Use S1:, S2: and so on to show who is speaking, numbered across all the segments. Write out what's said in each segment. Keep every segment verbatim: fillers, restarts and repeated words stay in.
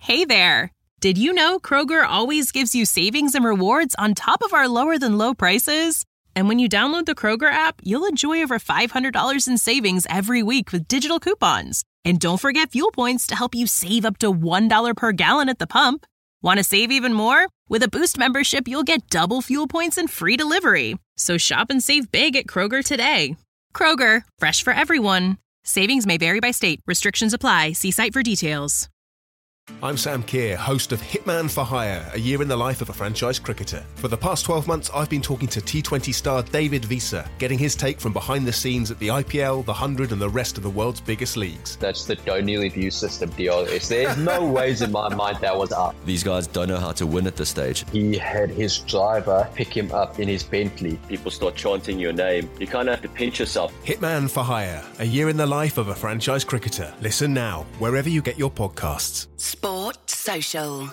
S1: Hey there! Did you know Kroger always gives you savings and rewards on top of our lower-than-low prices? And when you download the Kroger app, you'll enjoy over five hundred dollars in savings every week with digital coupons. And don't forget fuel points to help you save up to one dollar per gallon at the pump. Want to save even more? With a Boost membership, you'll get double fuel points and free delivery. So shop and save big at Kroger today. Kroger, fresh for everyone. Savings may vary by state. Restrictions apply. See site for details.
S2: I'm Sam Keir, host of Hitman for Hire, a year in the life of a franchise cricketer. For the past twelve months, I've been talking to T twenty star David Visa, getting his take from behind the scenes at the I P L, the one hundred and the rest of the world's biggest leagues.
S3: That's the O'Neil view system deal. It's, there's no ways in my mind that was up.
S4: These guys don't know how to win at this stage.
S3: He had his driver pick him up in his Bentley.
S5: People start chanting your name. You kind of have to pinch yourself.
S2: Hitman for Hire, a year in the life of a franchise cricketer. Listen now, wherever you get your podcasts.
S6: Sport Social.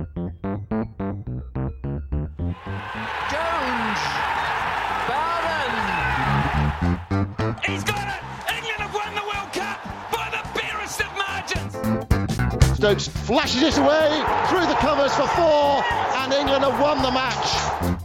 S7: Jones, Bowden. He's got it. England have won the World Cup by the barest of margins.
S8: Stokes flashes it away through the covers for four, and England have won the match.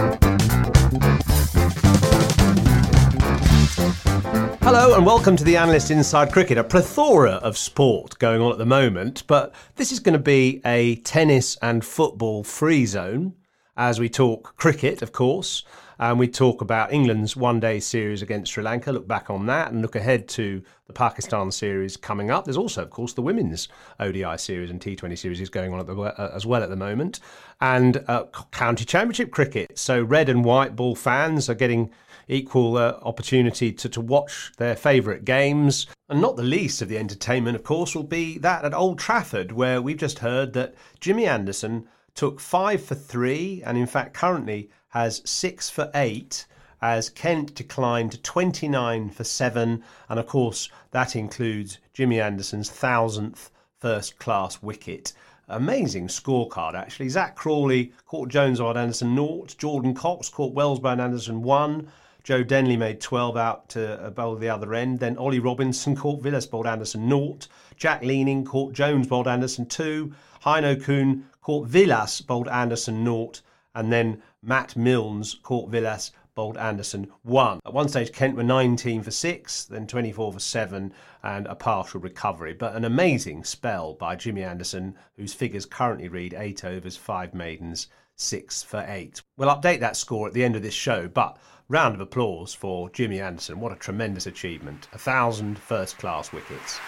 S9: Hello and welcome to the Analyst Inside Cricket, a plethora of sport going on at the moment, but this is going to be a tennis and football free zone as we talk cricket, of course, and we talk about England's one-day series against Sri Lanka, look back on that and look ahead to the Pakistan series coming up. There's also, of course, the women's O D I series and T twenty series is going on at the, uh, as well at the moment, and uh, county championship cricket. So red and white ball fans are getting equal uh, opportunity to, to watch their favourite games. And not the least of the entertainment, of course, will be that at Old Trafford, where we've just heard that Jimmy Anderson took five for three and in fact currently has six for eight as Kent declined to twenty-nine for seven. And of course, that includes Jimmy Anderson's thousandth first-class wicket. Amazing scorecard, actually. Zach Crawley caught Jones bowled Anderson naught. Jordan Cox caught Wells bowled Anderson one. Joe Denley made twelve out to bowl the other end. Then Ollie Robinson caught Villas bowled Anderson naught. Jack Leaning caught Jones bowled Anderson two. Heino Kuhn caught Villas bowled Anderson naught. And then Matt Milnes caught Villas bowled Anderson one. At one stage, Kent were nineteen for six, then twenty-four for seven, and a partial recovery. But an amazing spell by Jimmy Anderson, whose figures currently read eight overs, five maidens, six for eight. We'll update that score at the end of this show, but round of applause for Jimmy Anderson. What a tremendous achievement. A thousand first-class wickets.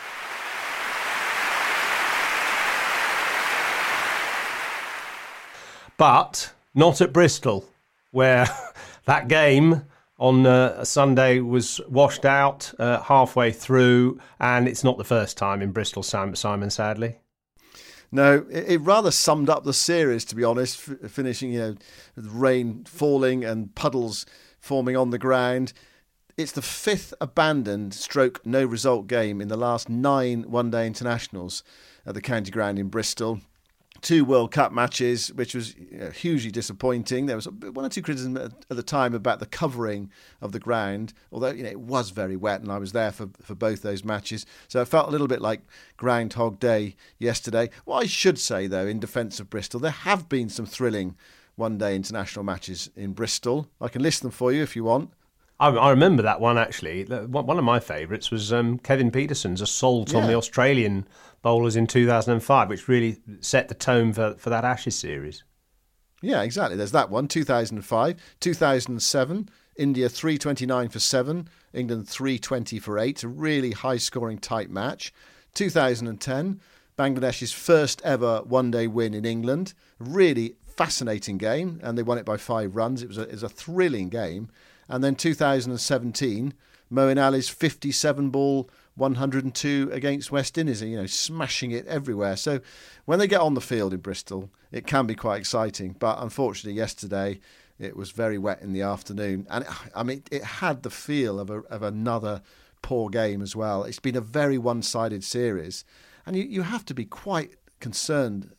S9: But not at Bristol, where that game on uh, Sunday was washed out uh, halfway through, and it's not the first time in Bristol, Simon, sadly.
S10: No, it, it rather summed up the series, to be honest, f- finishing, you know, with rain falling and puddles forming on the ground. It's the fifth abandoned stroke no result game in the last nine one-day internationals at the county ground in Bristol. Two World Cup matches, which was, you know, hugely disappointing. There was one or two criticism at, at the time about the covering of the ground, although, you know, it was very wet, and I was there for, for both those matches. So it felt a little bit like Groundhog Day yesterday. What I should say, though, in defence of Bristol, there have been some thrilling one-day international matches in Bristol. I can list them for you if you want.
S9: I, I remember that one, actually. One of my favourites was um, Kevin Peterson's assault yeah. on the Australian bowlers in two thousand five, which really set the tone for, for that Ashes series.
S10: Yeah, exactly. There's that one, two thousand five. two thousand seven, India three twenty-nine for seven, England three twenty for eight. A really high-scoring tight match. two thousand ten, Bangladesh's first ever one-day win in England. A really fascinating game, and they won it by five runs. It was a, it was a thrilling game. And then two thousand seventeen, Moeen Ali's fifty-seven ball one hundred two against West Indies, you know, smashing it everywhere. So when they get on the field in Bristol, it can be quite exciting. But unfortunately, yesterday it was very wet in the afternoon, and I mean, it had the feel of a, of another poor game as well. It's been a very one-sided series, and you, you have to be quite concerned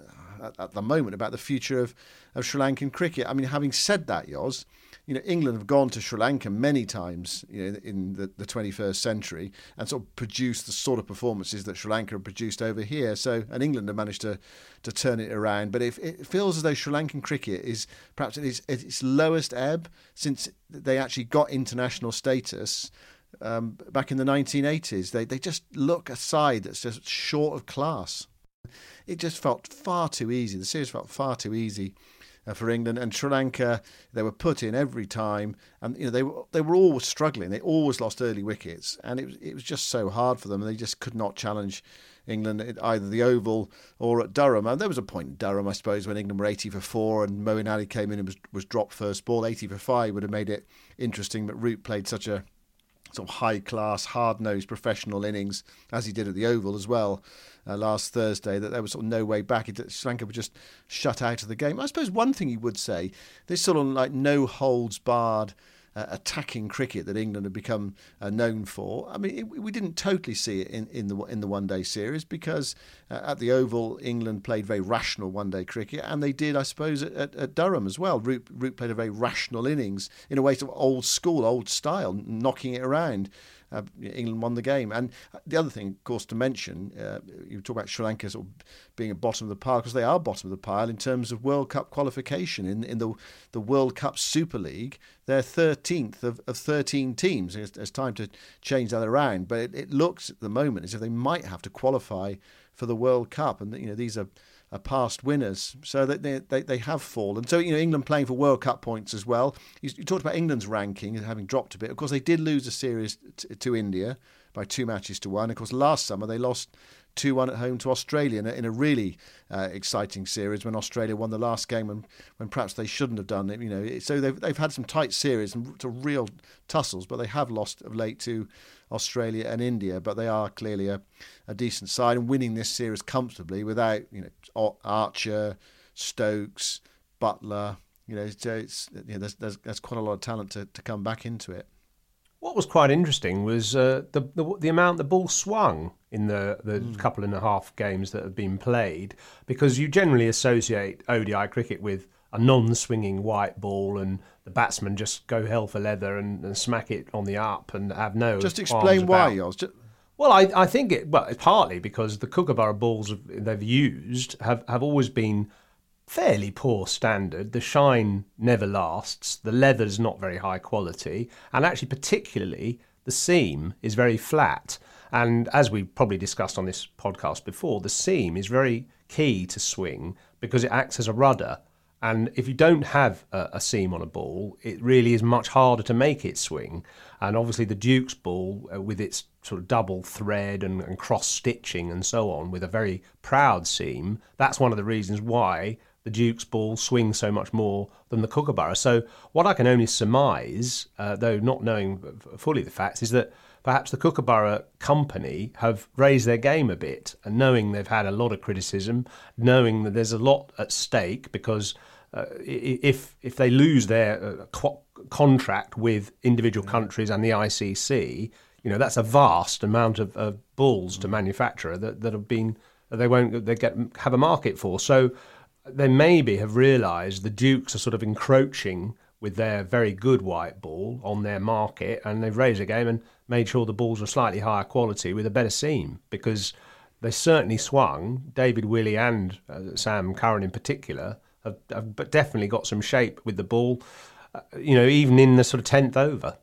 S10: at, at the moment about the future of, of Sri Lankan cricket. I mean, having said that, Yoz, you know, England have gone to Sri Lanka many times, you know, in the, the twenty-first century and sort of produced the sort of performances that Sri Lanka have produced over here. So, and England have managed to, to turn it around. But if, it feels as though Sri Lankan cricket is perhaps at its, at its lowest ebb since they actually got international status um, back in the nineteen eighties. They, they just look a side that's just short of class. It just felt far too easy. The series felt far too easy Uh, for England, and Sri Lanka, they were put in every time, and you know they were they were always struggling. They always lost early wickets, and it was it was just so hard for them, and they just could not challenge England at either the Oval or at Durham. And there was a point in Durham, I suppose, when England were eighty for four, and Moeen Ali came in and was was dropped first ball. eighty for five would have made it interesting, but Root played such a sort of high-class, hard-nosed professional innings, as he did at the Oval as well uh, last Thursday, that there was sort of no way back. It, Sri Lanka were just shut out of the game. I suppose one thing you would say, this sort of like no-holds-barred uh, attacking cricket that England have become uh, known for. I mean, it, we didn't totally see it in, in the in the one-day series because uh, at the Oval, England played very rational one-day cricket, and they did, I suppose, at, at, at Durham as well. Root, Root played a very rational innings in a way sort of old school, old style, knocking it around. Uh, England won the game. And the other thing, of course, to mention, uh, you talk about Sri Lanka sort of being at bottom of the pile, because they are bottom of the pile in terms of World Cup qualification. In in the the World Cup Super League, they're thirteenth of, of thirteen teams. There's, there's time to change that around, but it, it looks at the moment as if they might have to qualify for the World Cup. And you know these are, are past winners, so that they, they they have fallen. So you know England playing for World Cup points as well. You, you talked about England's ranking having dropped a bit. Of course, they did lose a series t- to India by two matches to one. Of course, last summer they lost two one at home to Australia in a, in a really uh, exciting series when Australia won the last game when, when perhaps they shouldn't have done it. You know, so they've they've had some tight series and to real tussles, but they have lost of late to Australia and India. But they are clearly a, a decent side and winning this series comfortably without you know Archer, Stokes, Butler. You know, so it's you know, there's, there's there's quite a lot of talent to, to come back into it.
S9: What was quite interesting was uh, the, the the amount the ball swung in the, the mm. couple and a half games that have been played, because you generally associate O D I cricket with a non-swinging white ball and the batsmen just go hell for leather and, and smack it on the up and have no
S10: Just explain why, Yoz. Just...
S9: Well, I, I think it, well, it's partly because the Kookaburra balls they've used have, have always been fairly poor standard. The shine never lasts. The leather's not very high quality. And actually, particularly, the seam is very flat. And as we probably discussed on this podcast before, the seam is very key to swing because it acts as a rudder. And if you don't have a, a seam on a ball, it really is much harder to make it swing. And obviously the Duke's ball, uh, with its sort of double thread and, and cross-stitching and so on, with a very proud seam, that's one of the reasons why the Duke's ball swings so much more than the Kookaburra. So what I can only surmise, uh, though not knowing fully the facts, is that perhaps the Kookaburra company have raised their game a bit, and knowing they've had a lot of criticism, knowing that there's a lot at stake, because uh, if if they lose their uh, co- contract with individual countries and the I C C, you know that's a vast amount of, of balls to manufacture that, that have been they won't they get have a market for. So they maybe have realised the Dukes are sort of encroaching with their very good white ball on their market, and they've raised the game and made sure the balls are slightly higher quality with a better seam, because they certainly swung. David Willey and uh, Sam Curran in particular have, have definitely got some shape with the ball, uh, you know, even in the sort of tenth over.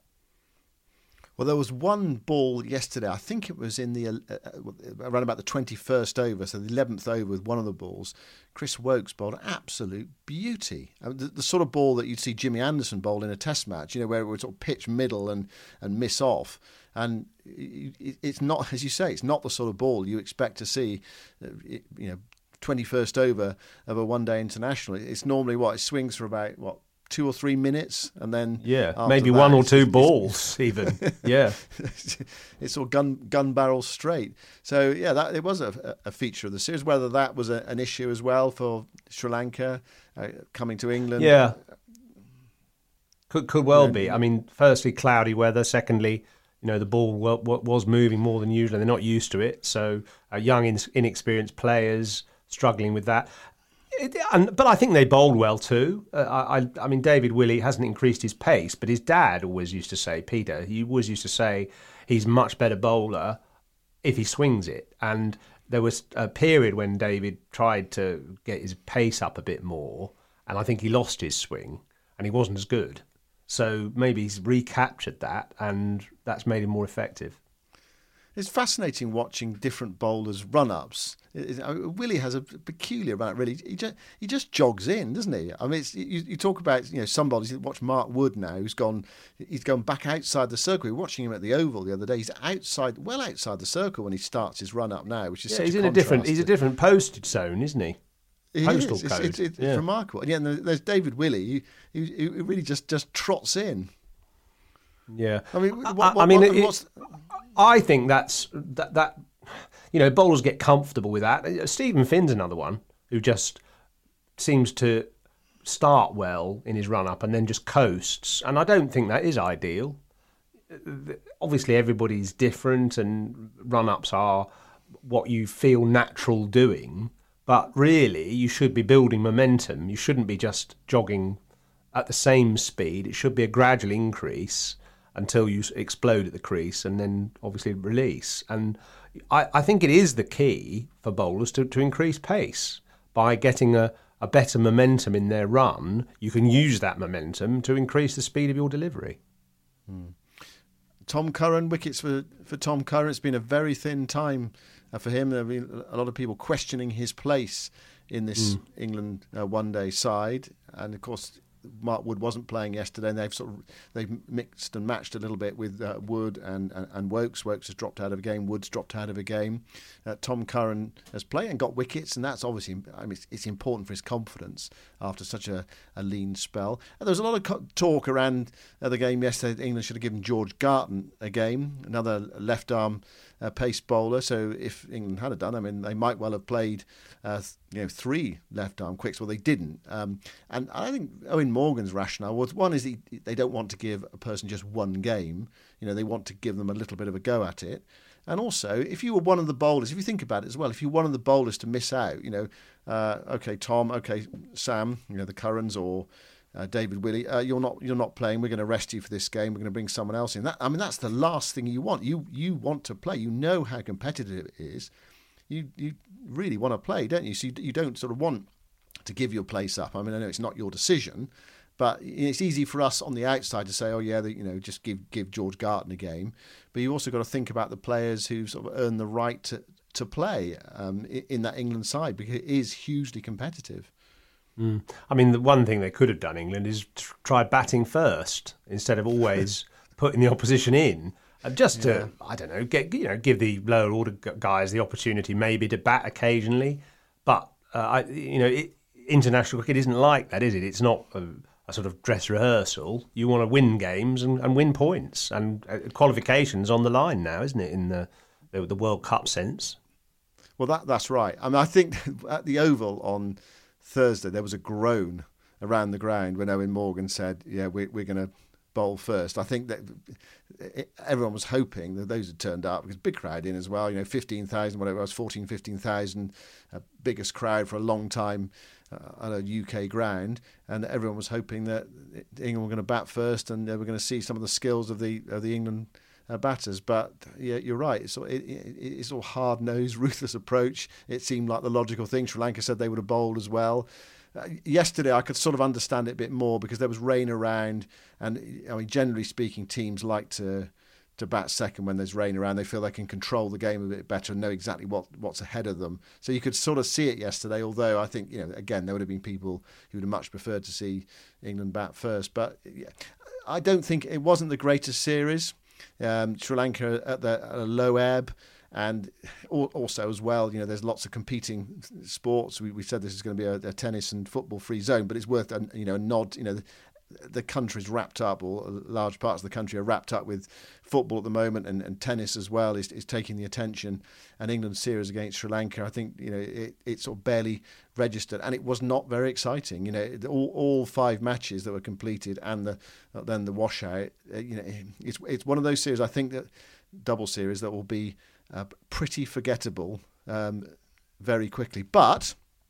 S10: Well, there was one ball yesterday, I think it was in the uh, around about the twenty-first over, so the eleventh over with one of the balls. Chris Woakes bowled an absolute beauty. I mean, the, the sort of ball that you'd see Jimmy Anderson bowl in a test match, you know, where it would sort of pitch middle and, and miss off. And it, it's not, as you say, it's not the sort of ball you expect to see, you know, twenty-first over of a one-day international. It's normally what, it swings for about, what, two or three minutes, and then
S9: yeah, maybe one or two balls even. Yeah,
S10: it's all gun gun barrel straight. So yeah, that it was a, a feature of the series. Whether that was a, an issue as well for Sri Lanka uh, coming to England,
S9: yeah, could could well yeah. be. I mean, firstly, cloudy weather. Secondly, you know, the ball was moving more than usual. They're not used to it, so uh, young, inexperienced players struggling with that. It, and, but I think they bowled well too. Uh, I, I mean, David Willey hasn't increased his pace, but his dad always used to say, Peter, he always used to say he's a much better bowler if he swings it. And there was a period when David tried to get his pace up a bit more, and I think he lost his swing, and he wasn't as good. So maybe he's recaptured that, and that's made him more effective.
S10: It's fascinating watching different bowlers' run-ups. It, it, I mean, Willie has a peculiar about really. He just he just jogs in, doesn't he? I mean, it's, you, you talk about you know some bowlers. You watch Mark Wood now, who's gone. He's gone back outside the circle. We were watching him at the Oval the other day. He's outside, well outside the circle when he starts his run-up now, which is
S9: yeah,
S10: such
S9: he's
S10: a
S9: in a different.
S10: to,
S9: He's a different postage zone, isn't he?
S10: He
S9: Postal
S10: is.
S9: code.
S10: It's, it's, it's
S9: yeah.
S10: remarkable. And yeah, and there's David Willey. He, he, he really just just trots in.
S9: Yeah,
S10: I mean, what,
S9: I,
S10: what,
S9: I mean,
S10: what,
S9: it,
S10: what's...
S9: I think that's that. That you know, bowlers get comfortable with that. Stephen Finn's another one who just seems to start well in his run up and then just coasts, and I don't think that is ideal. Obviously, everybody's different, and run ups are what you feel natural doing. But really, you should be building momentum. You shouldn't be just jogging at the same speed. It should be a gradual increase until you explode at the crease and then obviously release. And I, I think it is the key for bowlers to, to increase pace. By getting a, a better momentum in their run, you can use that momentum to increase the speed of your delivery.
S10: Hmm. Tom Curran, wickets for, for Tom Curran. It's been a very thin time uh, for him. There have been a lot of people questioning his place in this mm. England uh, one-day side. And of course, Mark Wood wasn't playing yesterday, and they've sort of they've mixed and matched a little bit with uh, Wood and, and and Wokes. Wokes has dropped out of a game. Wood's dropped out of a game. Uh, Tom Curran has played and got wickets, and that's obviously I mean it's, it's important for his confidence after such a, a lean spell. And there was a lot of co- talk around uh, the game yesterday that England should have given George Garton a game, another left arm uh, pace bowler. So if England had done, I mean they might well have played uh, you know three left arm quicks. Well, they didn't, um, and I think Owen Morgan's rationale was one is he, they don't want to give a person just one game. You know, they want to give them a little bit of a go at it. And also, if you were one of the bowlers, if you think about it as well, if you're one of the bowlers to miss out, you know, uh, okay, Tom, okay, Sam, you know, the Currans or uh, David Willey, uh, you're not you're not playing. We're going to rest you for this game. We're going to bring someone else in. That I mean, that's the last thing you want. You you want to play. You know how competitive it is. You you really want to play, don't you? So you, you don't sort of want to give your place up. I mean, I know it's not your decision, but it's easy for us on the outside to say, oh yeah, you know, just give give George Garton a game. But you also got to think about the players who sort of earn the right to to play um, in that England side, because it is hugely competitive.
S9: Mm. I mean, the one thing they could have done, England, is tr- try batting first instead of always putting the opposition in. And just to, yeah. I don't know, get you know, give the lower order guys the opportunity maybe to bat occasionally. But uh, I, you know, it, international cricket isn't like that, is it? It's not a, a sort of dress rehearsal. You want to win games and, and win points, and uh, qualifications on the line now, isn't it? In the the, the World Cup sense.
S10: Well, that that's right. I mean, I think at the Oval on Thursday there was a groan around the ground when Owen Morgan said, "Yeah, we, we're going to bowl first." I think that everyone was hoping that those had turned up, because big crowd in as well, you know, fifteen thousand, whatever it was, fourteen, fifteen thousand, uh, biggest crowd for a long time uh, on a U K ground, and everyone was hoping that England were going to bat first and they were going to see some of the skills of the of the England uh, batters. But yeah, you're right, it's, it, it, it's all hard-nosed, ruthless approach. It seemed like the logical thing. Sri Lanka said they would have bowled as well. Uh, yesterday, I could sort of understand it a bit more because there was rain around, and I mean, generally speaking, teams like to to bat second when there's rain around. They feel they can control the game a bit better and know exactly what, what's ahead of them. So you could sort of see it yesterday. Although I think, you know, again, there would have been people who would have much preferred to see England bat first. But yeah, I don't think it wasn't the greatest series. Um, Sri Lanka at, the, at a low ebb. And also as well, you know, there's lots of competing sports. We, we said this is going to be a, a tennis and football free zone, but it's worth a, you know, a nod. You know, the, the country's wrapped up, or large parts of the country are wrapped up with football at the moment, and, and tennis as well is, is taking the attention. And England's series against Sri Lanka, I think, you know, it, it sort of barely registered, and it was not very exciting. You know, all, all five matches that were completed, and the then the washout. You know, it's it's one of those series, I think, that double series that will be Uh, pretty forgettable um, very quickly. But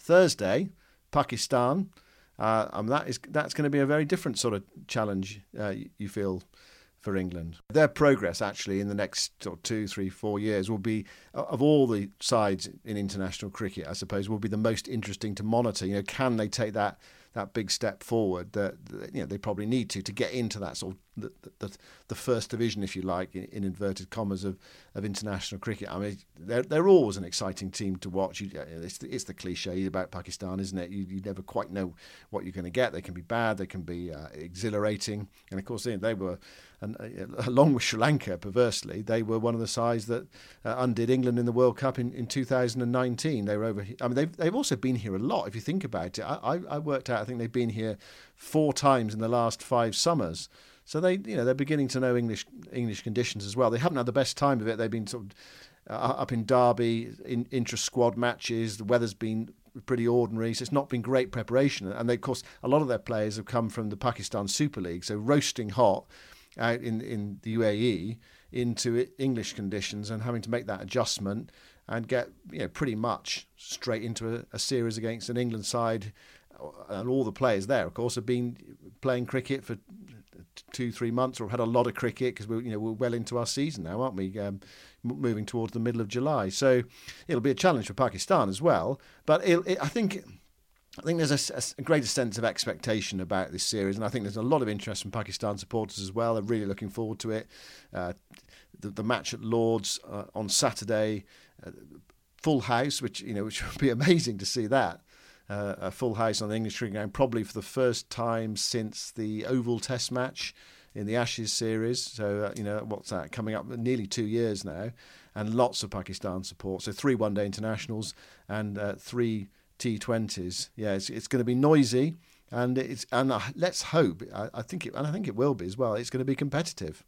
S10: Thursday, Pakistan. Uh, and that is that's going to be a very different sort of challenge, uh, you feel, for England. Their progress, actually, in the next sort of two, three, four years will be, of all the sides in international cricket, I suppose, will be the most interesting to monitor. You know, can they take that that big step forward that, that you know they probably need to to get into that sort of the, the, the first division, if you like, in, in inverted commas, of, of international cricket. I mean, they're they're always an exciting team to watch. You, it's, the, it's the cliche about Pakistan, isn't it? You, you never quite know what you're going to get. They can be bad, they can be uh, exhilarating, and of course they, they were, and uh, along with Sri Lanka, perversely, they were one of the sides that uh, undid England in the World Cup in, in two thousand nineteen. They were over. I mean, they've they've also been here a lot. If you think about it, I, I, I worked out. I think they've been here four times in the last five summers. So they, you know, they're beginning to know English English conditions as well. They haven't had the best time of it. They've been sort of uh, up in Derby in intra-squad matches. The weather's been pretty ordinary, so it's not been great preparation. And they, of course, a lot of their players have come from the Pakistan Super League, so roasting hot out in, in the U A E into English conditions and having to make that adjustment and get, you know, pretty much straight into a, a series against an England side. And all the players there, of course, have been playing cricket for two, three months, or have had a lot of cricket because we're, you know, we're well into our season now, aren't we? Um, moving towards the middle of July, so it'll be a challenge for Pakistan as well. But it, it, I think, I think there's a, a greater sense of expectation about this series, and I think there's a lot of interest from Pakistan supporters as well. They're really looking forward to it. Uh, the, the match at Lord's uh, on Saturday, uh, full house, which you know, which would be amazing to see that. Uh, a full house on the English cricket ground, probably for the first time since the Oval Test match in the Ashes series. So, uh, you know, what's that, coming up nearly two years now, and lots of Pakistan support. So three one-day internationals and uh, three T twenties. Yeah, it's, it's going to be noisy, and it's and uh, let's hope. I, I think it, and I think it will be as well. It's going to be competitive.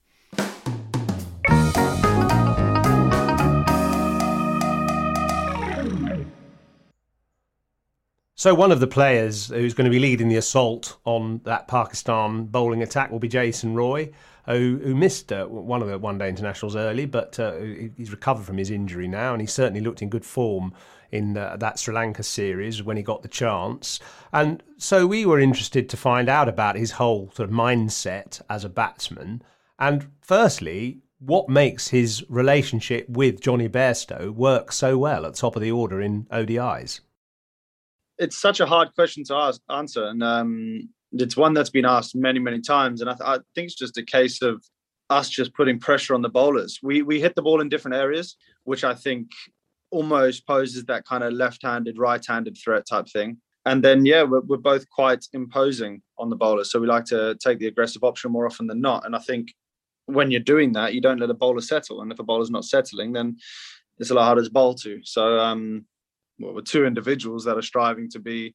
S9: So one of the players who's going to be leading the assault on that Pakistan bowling attack will be Jason Roy, who, who missed uh, one of the one-day internationals early, but uh, he's recovered from his injury now, and he certainly looked in good form in uh, that Sri Lanka series when he got the chance. And so we were interested to find out about his whole sort of mindset as a batsman. And firstly, what makes his relationship with Johnny Bairstow work so well at the top of the order in O D Is?
S11: It's such a hard question to ask, answer, and um, it's one that's been asked many, many times. And I, th- I think it's just a case of us just putting pressure on the bowlers. We we hit the ball in different areas, which I think almost poses that kind of left-handed, right-handed threat type thing. And then, yeah, we're, we're both quite imposing on the bowlers. So we like to take the aggressive option more often than not. And I think when you're doing that, you don't let a bowler settle. And if a bowler's not settling, then it's a lot harder to bowl to. So, um, well, we're two individuals that are striving to be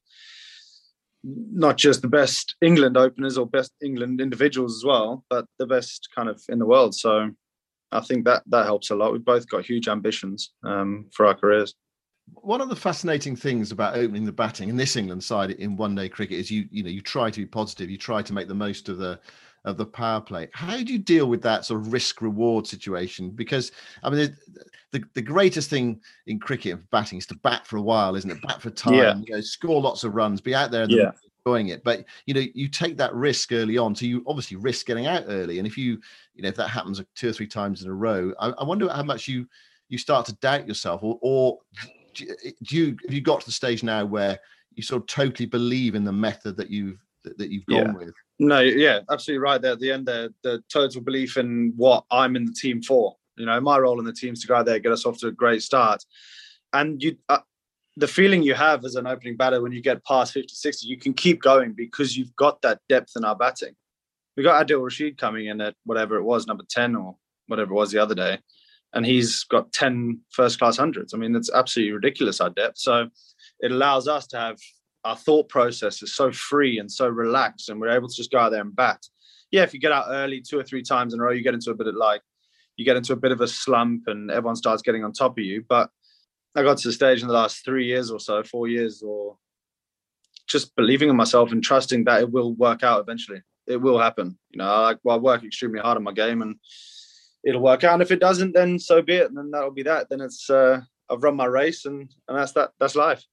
S11: not just the best England openers or best England individuals as well, but the best kind of in the world. So I think that that helps a lot. We've both got huge ambitions um, for our careers.
S10: One of the fascinating things about opening the batting in this England side in one-day cricket is you you know you try to be positive, you try to make the most of the of the power play. How do you deal with that sort of risk-reward situation? Because, I mean, the, the greatest thing in cricket and batting is to bat for a while, isn't it? Bat for time, yeah. you know, score lots of runs, be out there and yeah. enjoying it. But, you know, you take that risk early on, so you obviously risk getting out early. And if you, you know, if that happens two or three times in a row, I, I wonder how much you you start to doubt yourself, or, or do you, have you got to the stage now where you sort of totally believe in the method that you've that, that you've gone
S11: yeah.
S10: with?
S11: No, yeah, absolutely right there at the end there. The total belief in what I'm in the team for. You know, my role in the team is to go out there, get us off to a great start. And you, uh, the feeling you have as an opening batter when you get past fifty, sixty, you can keep going because you've got that depth in our batting. We got Adil Rashid coming in at whatever it was, number ten or whatever it was the other day. And he's got ten first-class hundreds. I mean, that's absolutely ridiculous, our depth. So it allows us to have our thought process is so free and so relaxed, and we're able to just go out there and bat. Yeah, if you get out early two or three times in a row, you get into a bit of like, you get into a bit of a slump and everyone starts getting on top of you. But I got to the stage in the last three years or so, four years, or just believing in myself and trusting that it will work out eventually. It will happen. You know, I, well, I work extremely hard on my game and it'll work out. And if it doesn't, then so be it. And then that'll be that. Then it's, uh, I've run my race and, and that's that. That's life.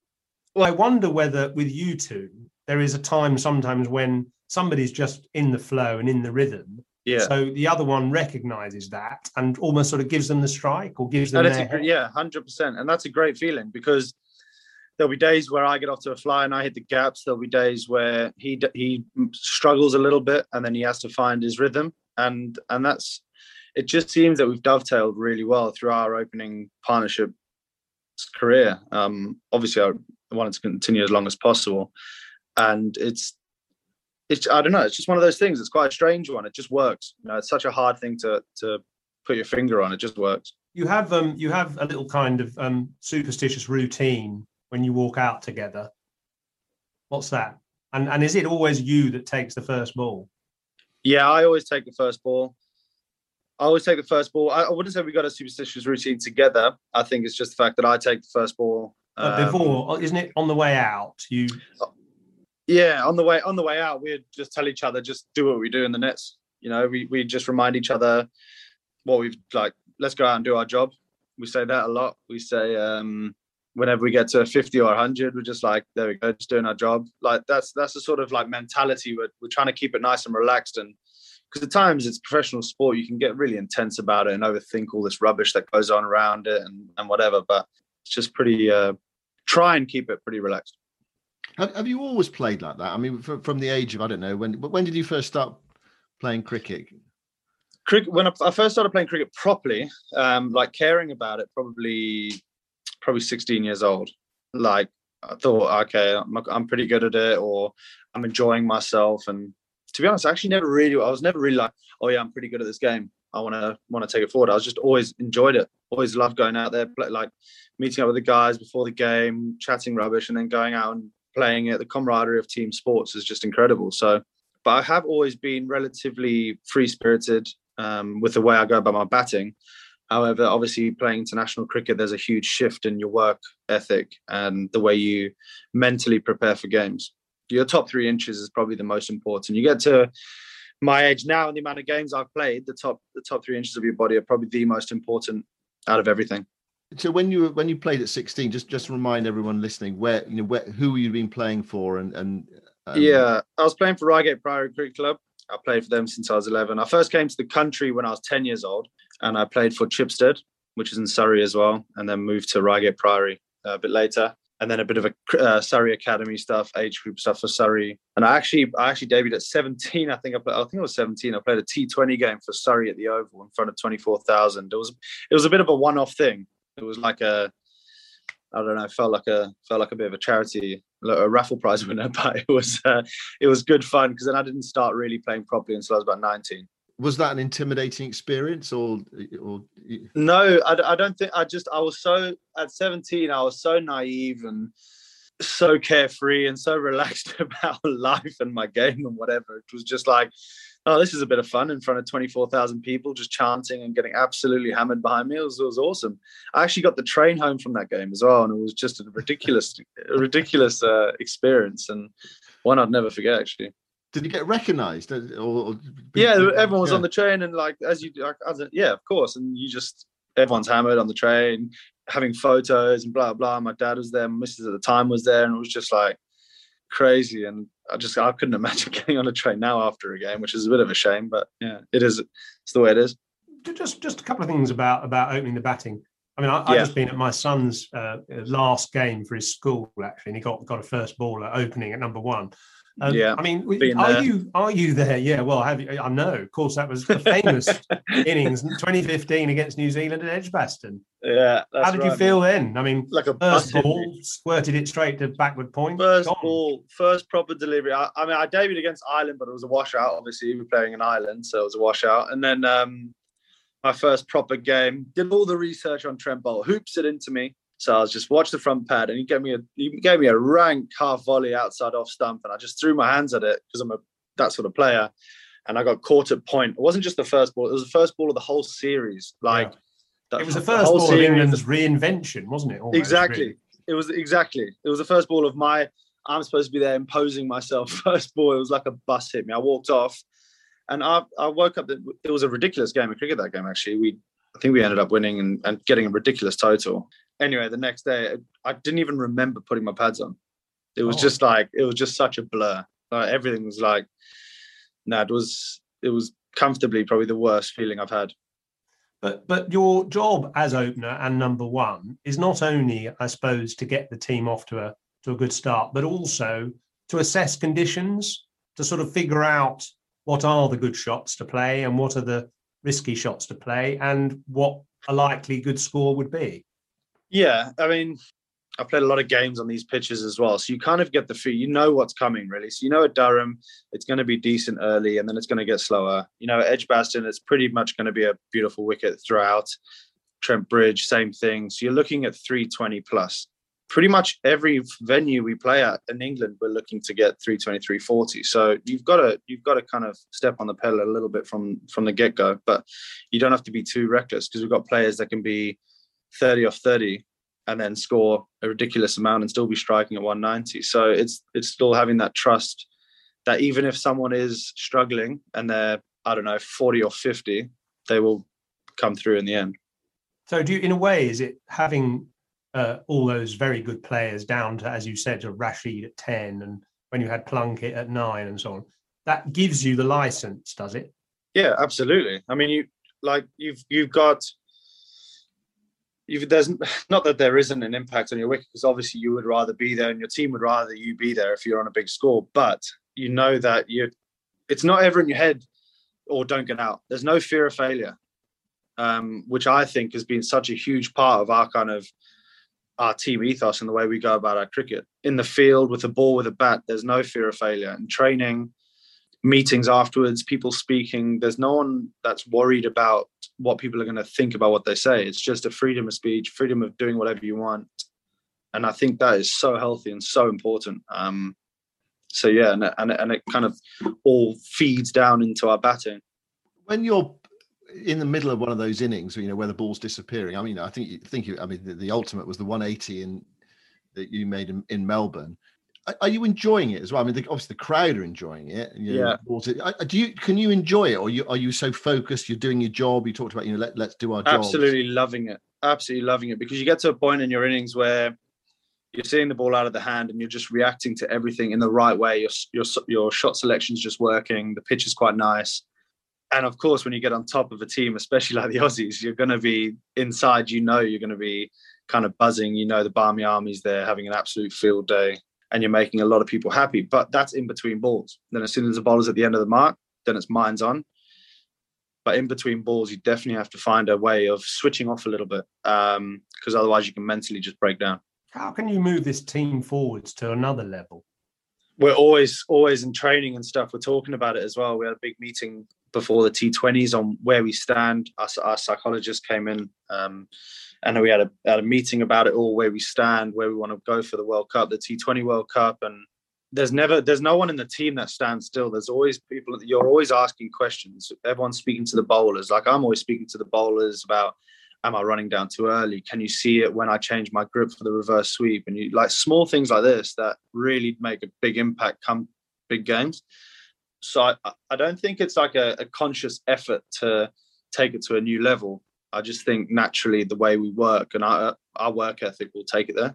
S9: Well, I wonder whether with you two, there is a time sometimes when somebody's just in the flow and in the rhythm.
S11: Yeah.
S9: So the other one recognises that and almost sort of gives them the strike or gives them their
S11: a, yeah, one hundred percent. And that's a great feeling because there'll be days where I get off to a fly and I hit the gaps. There'll be days where he he struggles a little bit and then he has to find his rhythm. And and that's, it just seems that we've dovetailed really well through our opening partnership career. Um, obviously, I wanted to continue as long as possible. And it's, it's I don't know, it's just one of those things. It's quite a strange one. It just works. You know, it's such a hard thing to to put your finger on. It just works.
S9: You have um you have a little kind of um superstitious routine when you walk out together. What's that? And and is it always you that takes the first ball?
S11: Yeah, I always take the first ball. I always take the first ball. I, I wouldn't say we got a superstitious routine together. I think it's just the fact that I take the first ball.
S9: But before, um, isn't it on the way out? You.
S11: Yeah, on the way on the way out, we'd just tell each other, just do what we do in the nets. You know, we we just remind each other what we've like. Let's go out and do our job. We say that a lot. We say um, whenever we get to fifty or a hundred, we're just like, there we go, just doing our job. Like that's that's the sort of like mentality. We're we're trying to keep it nice and relaxed, and because at times it's professional sport, you can get really intense about it and overthink all this rubbish that goes on around it and and whatever. But it's just pretty. Uh, try and keep it pretty relaxed.
S10: Have, have you always played like that? I mean, from, from the age of, I don't know, when but when did you first start playing cricket?
S11: Cricket, when I, I first started playing cricket properly, um, like caring about it, probably probably sixteen years old. Like I thought, okay, I'm, I'm pretty good at it, or I'm enjoying myself. And to be honest, I actually never really, I was never really like, oh yeah, I'm pretty good at this game. I want to want to take it forward. I was just always enjoyed it. Always loved going out there, like meeting up with the guys before the game, chatting rubbish, and then going out and playing it. The camaraderie of team sports is just incredible. So, but I have always been relatively free-spirited um, with the way I go about my batting. However, obviously playing international cricket, there's a huge shift in your work ethic and the way you mentally prepare for games. Your top three inches is probably the most important. You get to my age now and the amount of games I've played, the top the top three inches of your body are probably the most important out of everything.
S10: So when you when you played at sixteen, just just remind everyone listening where you know where who you've been playing for and and um...
S11: yeah, I was playing for Reigate Priory Cricket Club. I played for them since I was eleven. I first came to the country when I was ten years old, and I played for Chipstead, which is in Surrey as well, and then moved to Reigate Priory a bit later. And then a bit of a uh, Surrey Academy stuff, age group stuff for Surrey. And I actually, I actually debuted at seventeen. I think I, played, I think it was seventeen. I played a T twenty game for Surrey at the Oval in front of twenty-four thousand. It was, it was a bit of a one-off thing. It was like a, I don't know, felt like a, felt like a bit of a charity, a raffle prize winner. But it was, uh, it was good fun because then I didn't start really playing properly until I was about nineteen.
S10: Was that an intimidating experience, or, or?
S11: No, I, I don't think. I just I was so at seventeen. I was so naive and so carefree and so relaxed about life and my game and whatever. It was just like, oh, this is a bit of fun in front of twenty-four thousand people, just chanting and getting absolutely hammered behind me. It was, it was awesome. I actually got the train home from that game as well, and it was just a ridiculous, a ridiculous uh, experience, and one I'd never forget actually.
S10: Did you get recognised? Or, or
S11: yeah, everyone was yeah. on the train, and like as you, like, as a, yeah, of course, and you just everyone's hammered on the train, having photos and blah blah. My dad was there, my missus at the time was there, and it was just like crazy. And I just I couldn't imagine getting on a train now after a game, which is a bit of a shame, but yeah, it is. It's the way it is.
S9: Just just a couple of things about about opening the batting. I mean, I, I've yeah. just been at my son's uh, last game for his school actually, and he got got a first ball at opening at number one. Um,
S11: yeah,
S9: I mean, are there. you are you there? Yeah, well, have you? I know. Of course, that was the famous innings, twenty fifteen against New Zealand at Edgbaston.
S11: Yeah, that's
S9: how did
S11: right,
S9: you feel
S11: man.
S9: then? I mean,
S11: like a
S9: first ball, squirted it straight to backward point.
S11: First
S9: Gone.
S11: ball, first proper delivery. I, I mean, I debuted against Ireland, but it was a washout. Obviously, we were playing in Ireland, so it was a washout. And then um, my first proper game, did all the research on Trent Boult, hoops it into me. So I was just watch the front pad, and he gave me a he gave me a rank half volley outside off stump, and I just threw my hands at it because I'm a that sort of player, and I got caught at point. It wasn't just the first ball; it was the first ball of the whole series. Like
S9: yeah. it was the first the ball series. of England's reinvention, wasn't it? Almost,
S11: exactly.
S9: Really.
S11: It was exactly. It was the first ball of my. I'm supposed to be there imposing myself. First ball, it was like a bus hit me. I walked off, and I I woke up. It was a ridiculous game of cricket. That game actually, we I think we ended up winning and, and getting a ridiculous total. anyway, the next day, I didn't even remember putting my pads on. It was
S9: Oh.
S11: just like, it was just such a blur. Like, everything was like, no, nah, it was, it was comfortably probably the worst feeling I've had.
S9: But but your job as opener and number one is not only, I suppose, to get the team off to a to a good start, but also to assess conditions, to sort of figure out what are the good shots to play and what are the risky shots to play and what a likely good score would be.
S11: Yeah, I mean, I've played a lot of games on these pitches as well. So you kind of get the feel, you know what's coming really. So you know at Durham, it's going to be decent early and then it's going to get slower. You know, at Edgbaston, it's pretty much going to be a beautiful wicket throughout. Trent Bridge, same thing. So you're looking at three twenty plus. Pretty much every venue we play at in England, we're looking to get three twenty, three forty. So you've got to you've got to kind of step on the pedal a little bit from, from the get-go. But you don't have to be too reckless because we've got players that can be thirty off thirty and then score a ridiculous amount and still be striking at one ninety. So it's it's still having that trust that even if someone is struggling and they're, I don't know, forty or fifty, they will come through in the end.
S9: So do you, in a way, is it having uh, all those very good players down to, as you said, to Rashid at ten and when you had Plunkett at nine and so on, that gives you the license, does it?
S11: Yeah, absolutely. I mean, you like you've you've got You've, there's not that there isn't an impact on your wicket because obviously you would rather be there and your team would rather you be there if you're on a big score. But you know that you, it's not ever in your head or don't get out. There's no fear of failure, um, which I think has been such a huge part of our kind of our team ethos and the way we go about our cricket. In the field with a ball, with a bat, there's no fear of failure. In training, meetings afterwards, people speaking, there's no one that's worried about what people are going to think about what they say. It's just a freedom of speech, freedom of doing whatever you want. And I think that is so healthy and so important. Um, so, yeah, and, and, and it kind of all feeds down into our batting.
S10: When you're in the middle of one of those innings, you know, where the ball's disappearing, I mean, I think you think you, I mean, the, the ultimate was the one eighty in that you made in, in Melbourne. Are you enjoying it as well? I mean, the, obviously the crowd are enjoying it. And, you know,
S11: yeah.
S10: Do you? Can you enjoy it, or you, are you so focused? You're doing your job. You talked about, you know, let, let's do our job.
S11: Absolutely loving it. Absolutely loving it because you get to a point in your innings where you're seeing the ball out of the hand and you're just reacting to everything in the right way. Your your your shot selection's just working. The pitch is quite nice. And of course, when you get on top of a team, especially like the Aussies, you're going to be inside. You know, you're going to be kind of buzzing. You know, the Barmy Army's there having an absolute field day. And you're making a lot of people happy, but that's in between balls. Then as soon as the ball is at the end of the mark, then it's minds on. But in between balls, you definitely have to find a way of switching off a little bit because um, otherwise you can mentally just break down.
S9: How can you move this team forwards to another level?
S11: We're always, always in training and stuff. We're talking about it as well. We had a big meeting before the T twenties on where we stand. Our, our psychologist came in um, and we had a, had a meeting about it all, where we stand, where we want to go for the World Cup, the T twenty World Cup. And there's never, there's no one in the team that stands still. There's always people, you're always asking questions. Everyone's speaking to the bowlers. Like I'm always speaking to the bowlers about, am I running down too early? Can you see it when I change my grip for the reverse sweep? And you like small things like this that really make a big impact come big games. So I, I don't think it's like a, a conscious effort to take it to a new level. I just think naturally the way we work and our, our work ethic will take it there.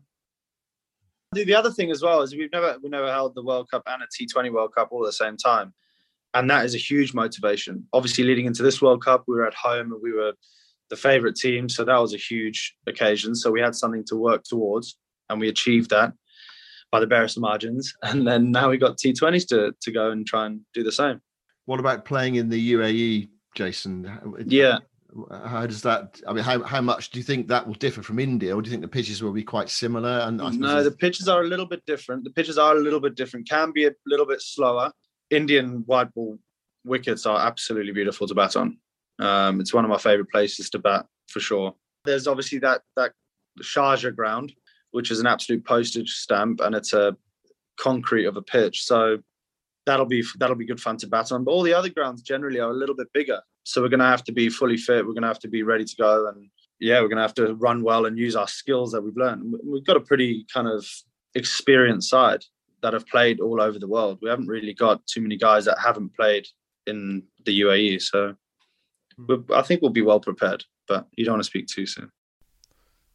S11: The, the other thing as well is we've never we never held the World Cup and a T twenty World Cup all at the same time. And that is a huge motivation. Obviously, leading into this World Cup, we were at home and we were the favourite team. So that was a huge occasion. So we had something to work towards and we achieved that by the barest of margins. And then now we got T twenties to, to go and try and do the same.
S10: What about playing in the U A E, Jason?
S11: Yeah.
S10: How does that, I mean, how, how much do you think that will differ from India? Or do you think the pitches will be quite similar? And I
S11: no, the pitches are a little bit different. The pitches are a little bit different, can be a little bit slower. Indian white ball wickets are absolutely beautiful to bat on. Um, it's one of my favourite places to bat for sure. There's obviously that that Sharjah ground, which is an absolute postage stamp, and it's a concrete of a pitch. So that'll be that'll be good fun to bat on. But all the other grounds generally are a little bit bigger. So we're going to have to be fully fit. We're going to have to be ready to go. And yeah, we're going to have to run well and use our skills that we've learned. We've got a pretty kind of experienced side that have played all over the world. We haven't really got too many guys that haven't played in the U A E. So I think we'll be well prepared, but you don't want to speak too soon.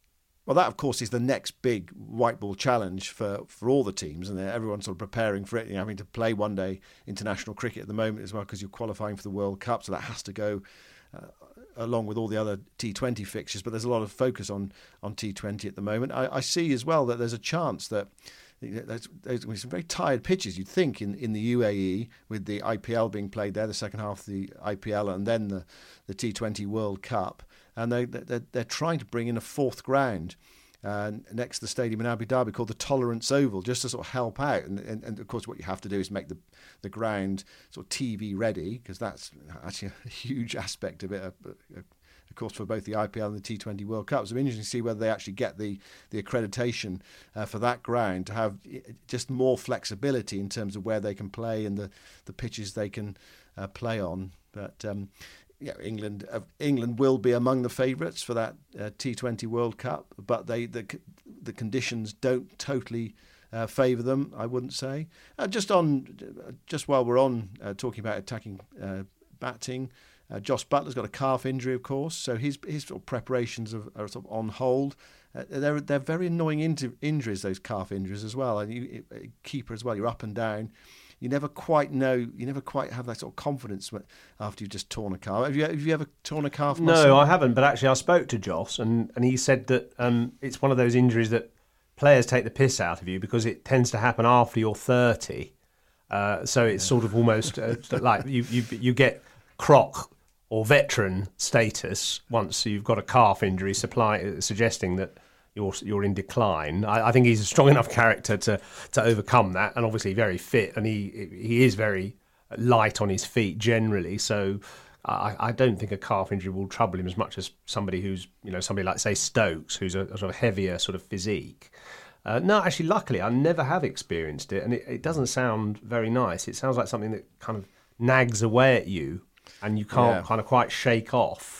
S10: Well, that, of course, is the next big white ball challenge for, for all the teams, and everyone's sort of preparing for it, you know, having to play one-day international cricket at the moment as well, because you're qualifying for the World Cup, so that has to go uh, along with all the other T twenty fixtures, but there's a lot of focus on, on T twenty at the moment. I, I see as well that there's a chance that there's, there's some very tired pitches, you'd think, in, in the U A E, with the I P L being played there, the second half of the I P L, and then the, the T twenty World Cup. And they, they're, they're trying to bring in a fourth ground uh, next to the stadium in Abu Dhabi called the Tolerance Oval, just to sort of help out. And, and, and of course, what you have to do is make the, the ground sort of T V ready, because that's actually a huge aspect of it, uh, of course, for both the I P L and the T twenty World Cup. So it'll be interesting to see whether they actually get the, the accreditation uh, for that ground to have just more flexibility in terms of where they can play and the, the pitches they can uh, play on. But um, yeah, England uh, England will be among the favourites for that uh, T twenty World Cup, but they the the conditions don't totally uh, favour them, I wouldn't say. Uh, just on, just while we're on uh, talking about attacking uh, batting, uh, Jos Buttler's got a calf injury, of course, so his his sort of preparations are, are sort of on hold. Uh, they're they're very annoying in- injuries, those calf injuries as well, and you, keeper as well. You're up and down. You never quite know. You never quite have that sort of confidence after you've just torn a calf. Have you? Have you ever torn a calf muscle?
S9: No, I haven't. But actually, I spoke to Jos, and, and he said that um, it's one of those injuries that players take the piss out of you because it tends to happen after you're thirty. Uh, so it's sort of almost uh, like you, you you get croc or veteran status once you've got a calf injury, supply, suggesting that you're you're in decline. I, I think he's a strong enough character to to overcome that, and obviously very fit, and he he is very light on his feet generally. So I, I don't think a calf injury will trouble him as much as somebody who's, you know, somebody like, say, Stokes, who's a, a sort of heavier sort of physique. Uh, no, actually, luckily, I never have experienced it, and it, it doesn't sound very nice. It sounds like something that kind of nags away at you, and you can't yeah. kind of quite shake off.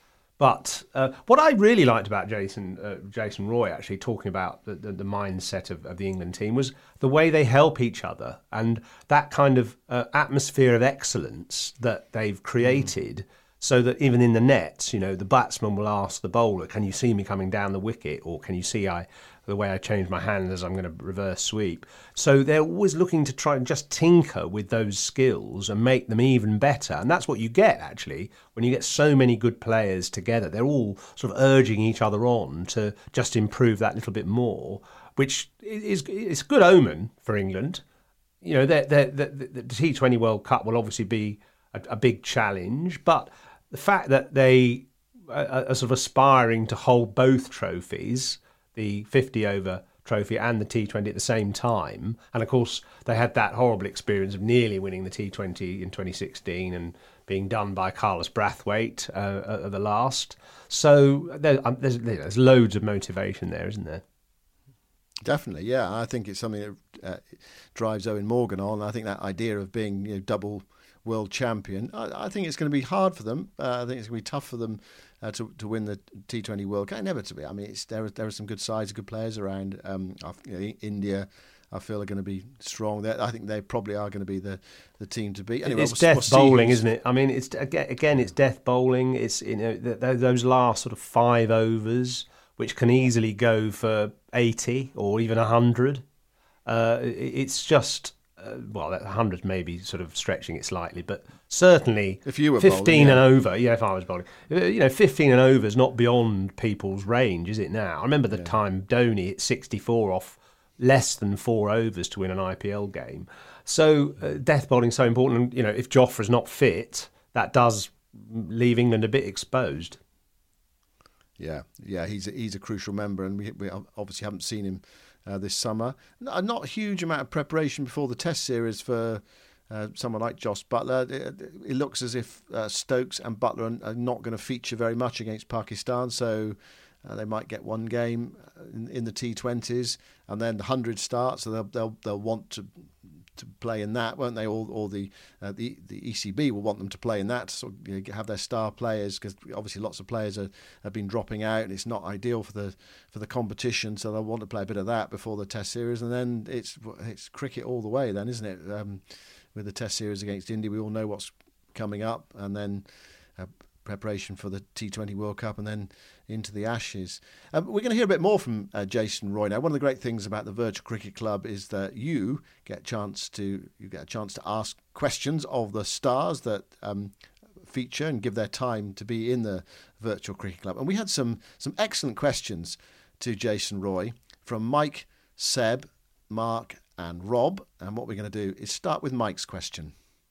S9: But uh, what I really liked about Jason uh, Jason Roy, actually talking about the, the, the mindset of, of the England team, was the way they help each other and that kind of uh, atmosphere of excellence that they've created, mm. so that even in the nets, you know, the batsman will ask the bowler, "Can you see me coming down the wicket?" or "Can you see I the way I change my hand as I'm going to reverse sweep?" So they're always looking to try and just tinker with those skills and make them even better. And that's what you get, actually, when you get so many good players together. They're all sort of urging each other on to just improve that little bit more, which is it's a good omen for England. You know, they're, they're, they're, the T twenty World Cup will obviously be a, a big challenge, but the fact that they are, are sort of aspiring to hold both trophies, the fifty over trophy and the T twenty at the same time. And of course, they had that horrible experience of nearly winning the T twenty in twenty sixteen and being done by Carlos Brathwaite uh, at the last. So there, um, there's, there's loads of motivation there, isn't there?
S10: Definitely, yeah. I think it's something that uh, drives Owen Morgan on. I think that idea of being, you know, double world champion, I, I think it's going to be hard for them. Uh, I think it's going to be tough for them uh, to to win the T twenty World Cup. Inevitably, I mean, it's, there are there are some good sides, good players around. Um, you know, India, I feel, are going to be strong. They're, I think they probably are going to be the, the team to beat. Anyway,
S9: it's
S10: we'll,
S9: death
S10: we'll
S9: bowling, isn't it? I mean, it's again, it's death bowling. It's, you know, those last sort of five overs, which can easily go for eighty or even a hundred. Uh, it's just. Uh, well, that one hundred maybe sort of stretching it slightly, but certainly
S10: if you were
S9: fifteen
S10: bowling, yeah.
S9: and over, yeah, if I was bowling, you know, fifteen and over is not beyond people's range, is it now? I remember the yeah. time Dhoni hit sixty-four off less than four overs to win an I P L game. So uh, death bowling is so important, and, you know, if Jofra's not fit, that does leave England a bit exposed.
S10: Yeah, yeah, he's a, he's a crucial member, and we, we obviously haven't seen him Uh, this summer. Not a huge amount of preparation before the Test series for uh, someone like Jos Buttler. It, it looks as if uh, Stokes and Buttler are not going to feature very much against Pakistan, so uh, they might get one game in, in the T twenties, and then the one hundred starts, so they'll they'll, they'll want to to play in that, won't they? All, all the uh, the the E C B will want them to play in that, so you know, have their star players, because obviously lots of players are, have been dropping out, and it's not ideal for the for the competition. So they'll want to play a bit of that before the Test series, and then it's it's cricket all the way, then, isn't it? Um, with the Test series against India, we all know what's coming up, and then uh, preparation for the T twenty World Cup and then into the Ashes. Um, we're going to hear a bit more from uh, Jason Roy now. One of the great things about the Virtual Cricket Club is that you get a chance to you get a chance to ask questions of the stars that um, feature and give their time to be in the Virtual Cricket Club. And we had some some excellent questions to Jason Roy from Mike, Seb, Mark and Rob. And what we're going to do is start with Mike's question.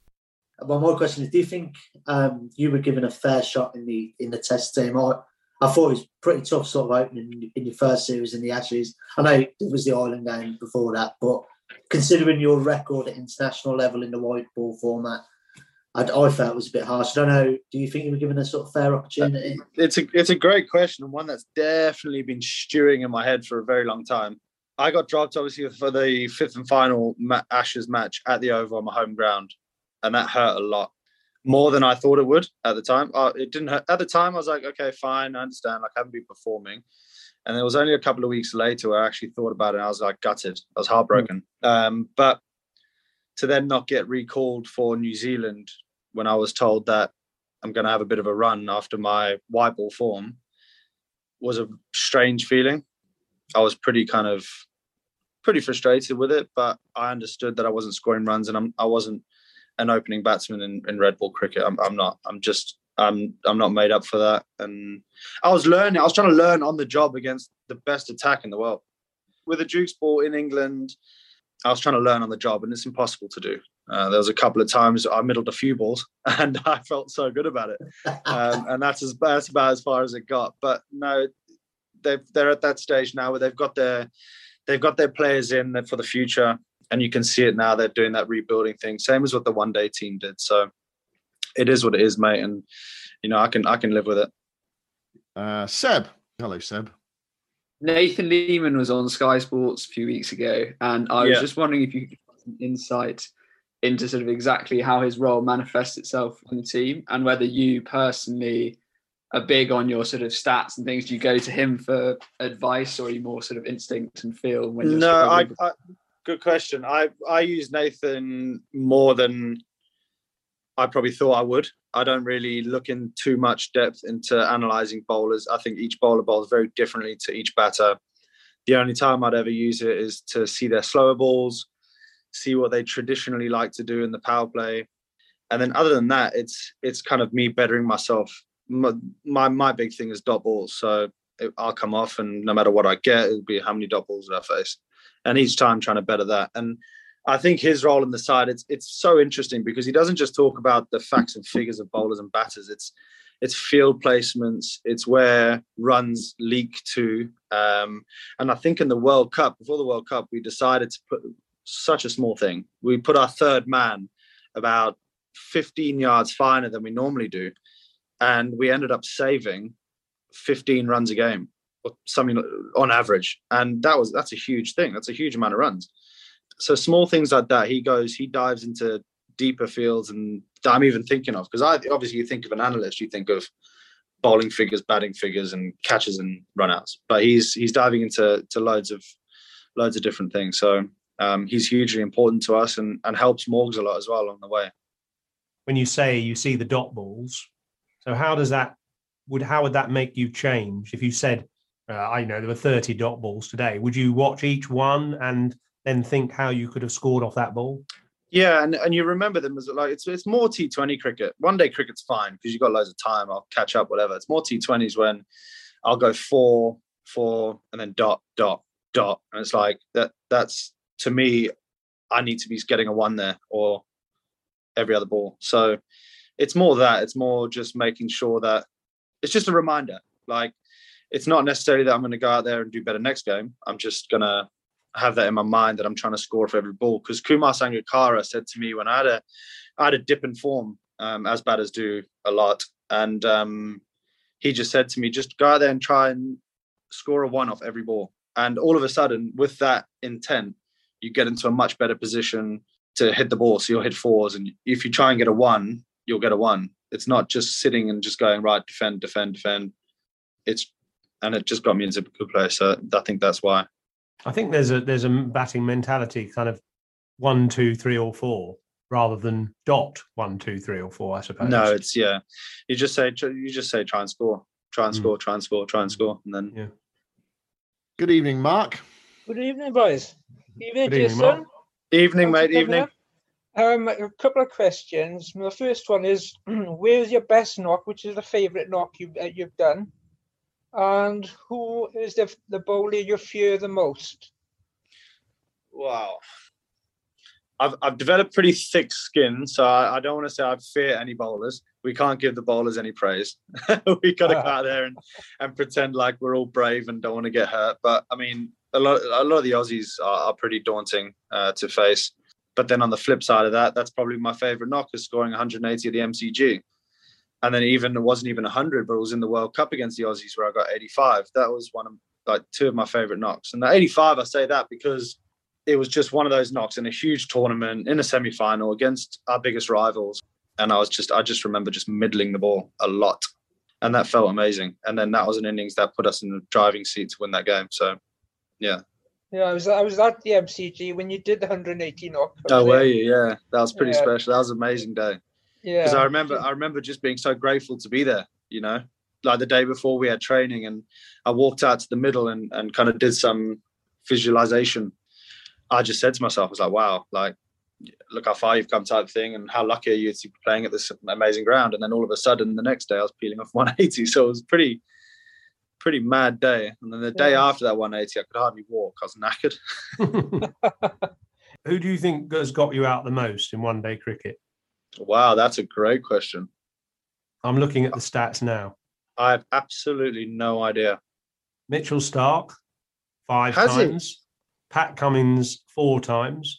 S12: One more question is, do you think um, you were given a fair shot in the in the Test team? I, I thought it was pretty tough sort of opening in your first series in the Ashes. I know it was the Ireland game before that, but considering your record at international level in the white ball format, I, I felt it was a bit harsh. I don't know, do you think you were given a sort of fair opportunity?
S11: It's a, it's a great question, and one that's definitely been stewing in my head for a very long time. I got dropped, obviously, for the fifth and final Ashes match at the Oval on my home ground. And that hurt a lot, more than I thought it would at the time. Uh, it didn't hurt. At the time, I was like, okay, fine, I understand. Like, I haven't been performing. And it was only a couple of weeks later where I actually thought about it. And I was like, gutted. I was heartbroken. Mm. Um, but to then not get recalled for New Zealand when I was told that I'm going to have a bit of a run after my white ball form was a strange feeling. I was pretty kind of pretty frustrated with it, but I understood that I wasn't scoring runs and I'm, I wasn't an opening batsman in, in red ball cricket. I'm, I'm not. I'm just. I'm. I'm not made up for that. And I was learning. I was trying to learn on the job against the best attack in the world. With a Dukes ball in England, I was trying to learn on the job, and it's impossible to do. Uh, there was a couple of times I middled a few balls, and I felt so good about it. Um, and that's as that's about as far as it got. But no, they've they're at that stage now where they've got their they've got their players in for the future. And you can see it now. They're doing that rebuilding thing, same as what the one day team did. So it is what it is, mate. And you know, I can I can live with it.
S10: Uh, Seb, hello, Seb.
S13: Nathan Lehman was on Sky Sports a few weeks ago, and I was yeah. just wondering if you could put some insight into sort of exactly how his role manifests itself in the team, and whether you personally are big on your sort of stats and things. Do you go to him for advice, or are you more sort of instinct and feel? When you're
S11: no, I. I Good question. I, I use Nathan more than I probably thought I would. I don't really look in too much depth into analysing bowlers. I think each bowler bowls very differently to each batter. The only time I'd ever use it is to see their slower balls, see what they traditionally like to do in the power play. And then other than that, it's it's kind of me bettering myself. My my, my big thing is dot balls. So it, I'll come off and no matter what I get, it'll be how many dot balls did I face. And each time trying to better that. And I think his role in the side, it's it's so interesting because he doesn't just talk about the facts and figures of bowlers and batters. It's it's field placements. It's where runs leak to. Um, and I think in the World Cup, before the World Cup, we decided to put such a small thing. We put our third man about fifteen yards finer than we normally do. And we ended up saving fifteen runs a game. Or something on average, and that was that's a huge thing. That's a huge amount of runs. So small things like that, he goes, he dives into deeper fields, and I'm even thinking of because I obviously you think of an analyst, you think of bowling figures, batting figures, and catches and runouts. But he's he's diving into to loads of loads of different things. So um, he's hugely important to us and and helps Morgs a lot as well along the way.
S9: When you say you see the dot balls, so how does that would how would that make you change if you said? Uh, I know there were thirty dot balls today. Would you watch each one and then think how you could have scored off that ball?
S11: Yeah, and, and you remember them as like it's it's more T twenty cricket. One day cricket's fine because you've got loads of time. I'll catch up, whatever. It's more T twenties when I'll go four, four, and then dot, dot, dot, and it's like that. That's to me, I need to be getting a one there or every other ball. So it's more that it's more just making sure that it's just a reminder, like. It's not necessarily that I'm going to go out there and do better next game. I'm just going to have that in my mind that I'm trying to score for every ball. Because Kumar Sangakkara said to me when I had a, I had a dip in form, um, as batters do a lot. And um, he just said to me, just go out there and try and score a one off every ball. And all of a sudden, with that intent, you get into a much better position to hit the ball. So you'll hit fours. And if you try and get a one, you'll get a one. It's not just sitting and just going, right, defend, defend, defend. It's And it just got me into a good place. So I think that's why.
S9: I think there's a there's a batting mentality, kind of one, two, three, or four. rather than dot one, two, three, or four, I suppose.
S11: No, it's yeah. You just say you just say try and score, try and
S9: Mm.
S11: score, try and score, try and score, and then.
S9: Yeah.
S10: Good evening, Mark.
S14: Good evening, boys. Evening,
S9: Good evening,
S14: Jason.
S9: Mark.
S11: Evening,
S14: Thanks
S11: mate.
S14: for
S11: Evening.
S14: coming up. Um, a couple of questions. The first one is, where's your best knock? Which is the favourite knock you uh, you've done? And who is the the bowler you fear the most?
S11: Wow. I've I've developed pretty thick skin, so I, I don't want to say I fear any bowlers. We can't give the bowlers any praise. We got to go out there and, and pretend like we're all brave and don't want to get hurt. But I mean, a lot a lot of the Aussies are, are pretty daunting uh, to face. But then on the flip side of that, that's probably my favourite knock, is scoring one hundred eighty at the M C G. And then even it wasn't even one hundred, but it was in the World Cup against the Aussies where I got eighty-five. That was one of like two of my favourite knocks. And the eighty-five, I say that because it was just one of those knocks in a huge tournament in a semi-final against our biggest rivals. And I was just, I just remember just middling the ball a lot. And that felt amazing. And then that was an innings that put us in the driving seat to win that game. So, yeah.
S14: Yeah, I was I was at the M C G when you did the one hundred eighty knock.
S11: Oh, were you? Yeah, that was pretty
S14: Yeah.
S11: special. That was an amazing day.
S14: Yeah.
S11: Because I remember, I remember just being so grateful to be there. You know, like the day before we had training, and I walked out to the middle and and kind of did some visualization. I just said to myself, I was like, wow, like, look how far you've come type thing, and how lucky are you to be playing at this amazing ground. And then all of a sudden, the next day, I was peeling off one eighty. So it was pretty. Pretty mad day. And then the day
S14: Yeah.
S11: after that one eighty, I could hardly walk. I was knackered.
S9: Who do you think has got you out the most in one day cricket?
S11: Wow, that's a great question.
S9: I'm looking at the stats now.
S11: I have absolutely no idea.
S9: Mitchell Starc, five
S11: Has he?
S9: times. Pat Cummins, four times.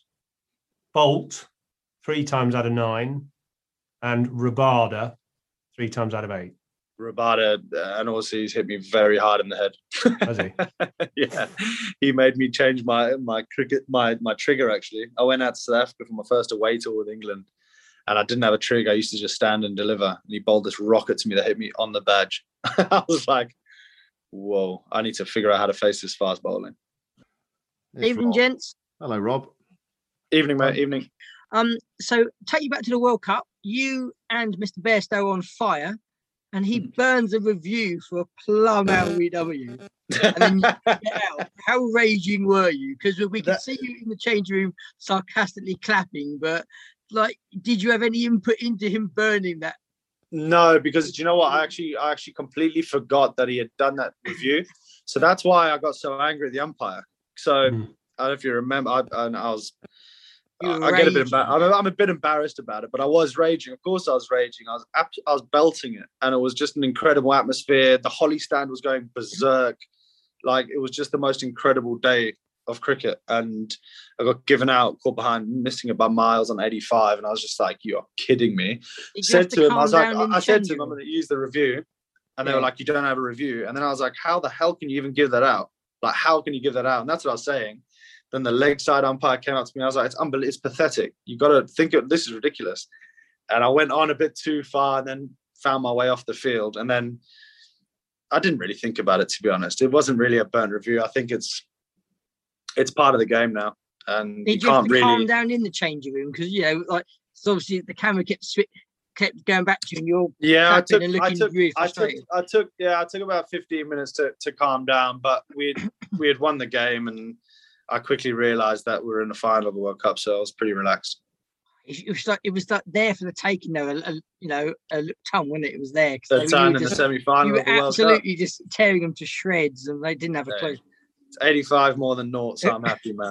S9: Bolt, three times out of nine. And Rabada, three times out of eight.
S11: Rabada and also he's hit me very hard in the head.
S9: Has he?
S11: Yeah, he made me change my my cricket my my trigger. Actually, I went out to South Africa for my first away tour with England, and I didn't have a trigger. I used to just stand and deliver, and he bowled this rocket to me that hit me on the badge. I was like, "Whoa! I need to figure out how to face this fast bowling."
S10: It's
S15: Evening,
S10: Rob.
S15: gents.
S10: Hello, Rob.
S11: Evening, mate. Evening.
S15: Um, so take you back to the World Cup. You and Mister Bairstow on fire, and he burns a review for a plum L B W. And then you get out. How raging were you? Because we could see you in the change room sarcastically clapping, but like, did you have any input into him burning that?
S11: No, because do you know what? I actually, I actually completely forgot that he had done that review. So that's why I got so angry at the umpire. So mm. I don't know if you remember, I, I, I was, I, I get a bit embarrassed. I'm, I'm a bit embarrassed about it, but I was raging. Of course, I was raging. I was, I was belting it, and it was just an incredible atmosphere. The Holly stand was going berserk. Like, it was just the most incredible day of cricket, and I got given out, caught behind, missing it by miles on eighty-five, and I was just like, "You are kidding me!" Said to, to him, I was like, I, I said to him, "I'm going to use the review," and they yeah. were like, "You don't have a review." And then I was like, "How the hell can you even give that out? Like, how can you give that out?" And that's what I was saying. Then the leg side umpire came up to me. I was like, "It's unbelievable. It's pathetic. You got to think of this is ridiculous." And I went on a bit too far, and then found my way off the field. And then I didn't really think about it, to be honest. It wasn't really a burnt review. I think it's it's part of the game now, and
S15: Did
S11: you, you can't
S15: have to
S11: really
S15: calm down in the changing room, because you know, like, so obviously the camera kept sw- kept going back to you, and you're
S11: yeah. I took,
S15: and
S11: I
S15: looking
S11: took,
S15: really
S11: I took, I took, yeah, I took about fifteen minutes to to calm down, but we we had won the game, and I quickly realised that we were in the final of the World Cup, so I was pretty relaxed.
S15: It was like it was like there for the taking, though. A, a, you know, a ton, wasn't it? It was there.
S11: The ton in the semi-final.
S15: You were
S11: of the World
S15: absolutely
S11: Cup.
S15: just tearing them to shreds, and they didn't have a
S11: yeah.
S15: clue.
S11: It's eighty-five more than naught, so I'm happy, man.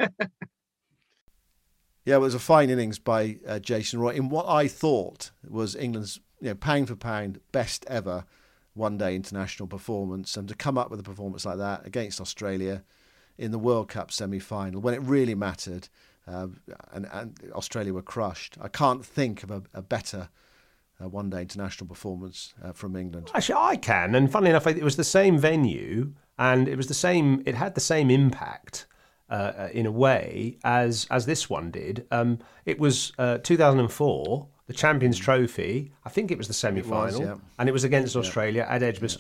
S10: Yeah, it was a fine innings by uh, Jason Roy in what I thought was England's, you know, pound for pound best ever one-day international performance, and to come up with a performance like that against Australia in the World Cup semi-final when it really mattered, uh, and, and Australia were crushed. I can't think of a, a better uh, one-day international performance uh, from England.
S9: Actually, I can, and funnily enough, it was the same venue, and it was the same. It had the same impact uh, in a way as as this one did. Um, it was uh, two thousand four, the Champions Trophy. I think it was the semi-final,
S10: was, yeah.
S9: and it was against Australia yeah. at Edgbaston. Yeah.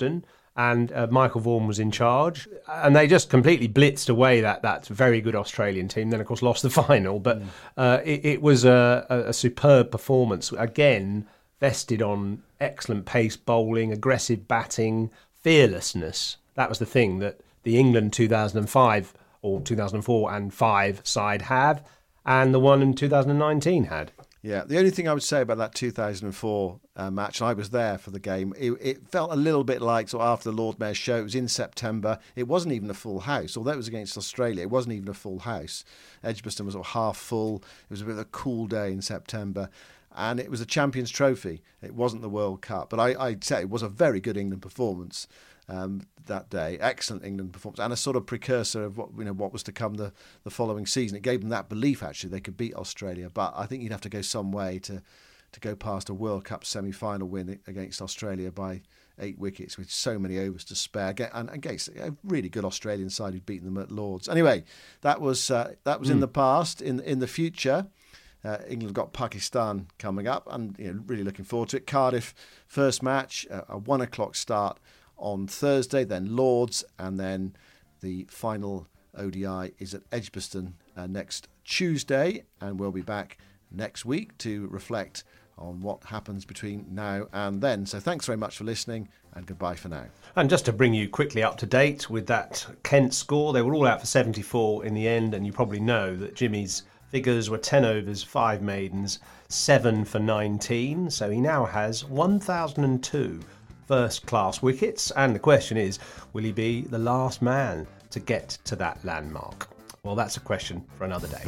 S9: and uh, Michael Vaughan was in charge, and they just completely blitzed away that that very good Australian team. Then, of course, lost the final, but uh, it, it was a, a, a superb performance. Again, vested on excellent pace bowling, aggressive batting, fearlessness. That was the thing that the England two thousand five or two thousand four and five side had, and the one in two thousand nineteen had.
S10: Yeah, the only thing I would say about that two thousand four uh, match, and I was there for the game, it, it felt a little bit like, so after the Lord Mayor's show, it was in September, it wasn't even a full house, although it was against Australia, it wasn't even a full house. Edgbaston was sort of half full, it was a bit of a cool day in September, and it was a Champions Trophy, it wasn't the World Cup, but I, I'd say it was a very good England performance. Um, that day, excellent England performance, and a sort of precursor of what you know what was to come the, the following season. It gave them that belief actually they could beat Australia, but I think you'd have to go some way to to go past a World Cup semi-final win against Australia by eight wickets with so many overs to spare, and against a really good Australian side who'd beaten them at Lords. Anyway, that was uh, that was mm. in the past. In in the future, Uh, England got Pakistan coming up, and you know, really looking forward to it. Cardiff, first match, uh, a one o'clock start on Thursday, then Lords, and then the final O D I is at Edgbaston uh, next Tuesday, and we'll be back next week to reflect on what happens between now and then. So thanks very much for listening, and goodbye for now.
S9: And just to bring you quickly up to date with that Kent score, they were all out for seventy-four in the end, and you probably know that Jimmy's figures were ten overs, five maidens, seven for nineteen, so he now has one thousand two first-class wickets, and the question is, will he be the last man to get to that landmark? Well, that's a question for another day.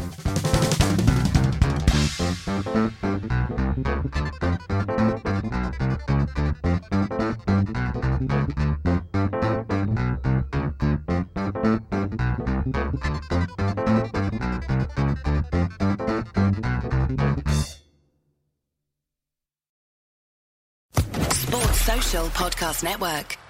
S6: Sports Social Podcast Network.